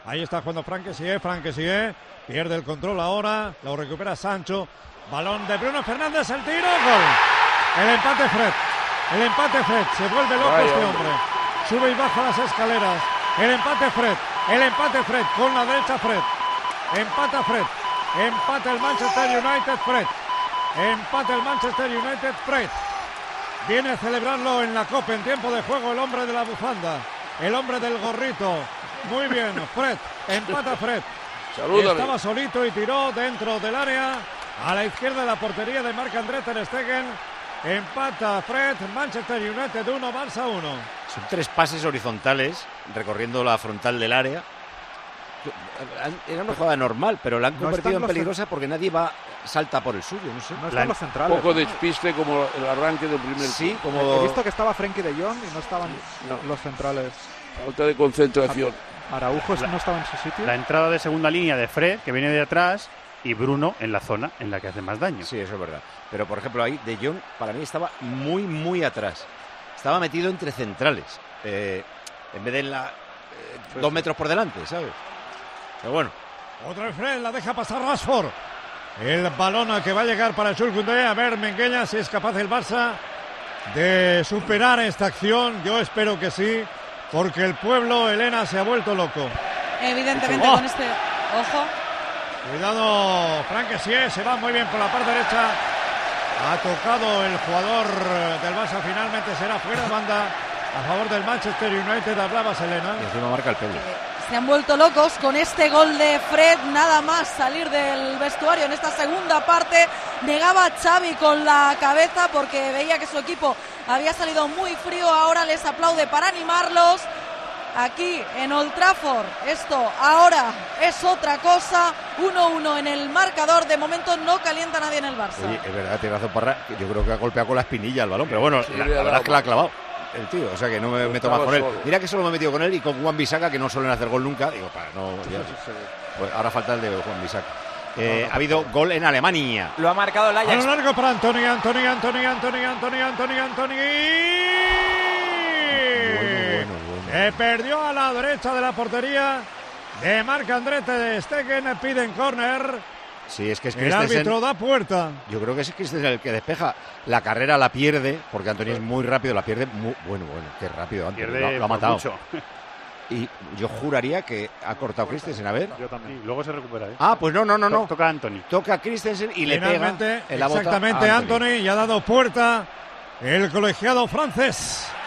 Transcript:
Ahí está jugando Frank Kessié, pierde el control ahora, lo recupera Sancho, balón de Bruno Fernández, el tiro, gol. El empate Fred, se vuelve loco este hombre, sube y baja las escaleras, el empate Fred, con la derecha Fred, empata el Manchester United, Fred, viene a celebrarlo en la Copa en tiempo de juego el hombre de la bufanda, el hombre del gorrito. Muy bien, Fred, empata Fred. Salúdame. Estaba solito y tiró dentro del área, a la izquierda de la portería de Marc-André ter Stegen. Empata Fred, Manchester United 1, Barça 1. Son 3 pases horizontales recorriendo la frontal del área. Era una jugada normal, pero la han convertido en peligrosa porque nadie salta por el suyo, no sé. No están los centrales. Un poco de despiste como el arranque del primer. Sí, como... He visto que estaba Frenkie de Jong y no estaban los centrales. Falta de concentración. Araujo no estaba en su sitio. La entrada de segunda línea de Fred, que viene de atrás, y Bruno en la zona en la que hace más daño. Sí, eso es verdad. Pero, por ejemplo, ahí De Jong, para mí, estaba muy, muy atrás. Estaba metido entre centrales. En vez de 2 metros por delante, ¿sabes? Pero bueno. Otra vez Fred, la deja pasar Rashford. El balón que va a llegar para Jules Koundé. A ver, Minguella, si es capaz el Barça de superar esta acción. Yo espero que sí, porque el pueblo, Elena, se ha vuelto loco. Evidentemente con este... Ojo. Cuidado, Frank Kessié, se va muy bien por la parte derecha. Ha tocado el jugador del Barça, finalmente será fuera de banda a favor del Manchester United. Hablabas, Elena. Y encima marca el pelo. Se han vuelto locos con este gol de Fred, nada más salir del vestuario en esta segunda parte. Negaba a Xavi con la cabeza porque veía que su equipo había salido muy frío. Ahora les aplaude para animarlos. Aquí en Old Trafford, esto ahora es otra cosa. 1-1 en el marcador. De momento no calienta nadie en el Barça. Oye, es verdad, tiene razón Parra. Yo creo que ha golpeado con la espinilla el balón, pero bueno, la verdad es que la ha clavado el tío, o sea que no me meto más con él. Mira que solo me he metido con él y con Wan-Bissaka, que no suelen hacer gol nunca. Digo, para no. Pues ahora falta el de Wan-Bissaka. Ha habido gol en Alemania. Lo ha marcado el Ajax. A lo largo para Antony. Perdió a la derecha de la portería de Marc-André ter Stegen. Piden córner. Sí, es que el árbitro da puerta. Yo creo que es Christensen el que despeja. La carrera la pierde, porque Antony es muy rápido, la pierde muy... Bueno, qué rápido Antony, lo ha matado. Mucho. Y yo juraría que ha cortado Christensen, a ver. Yo también. Sí, luego se recupera. Ah, pues no. Toca a Antony. Toca a Christensen y le pega en la bota exactamente, Antony, y ha dado puerta el colegiado francés.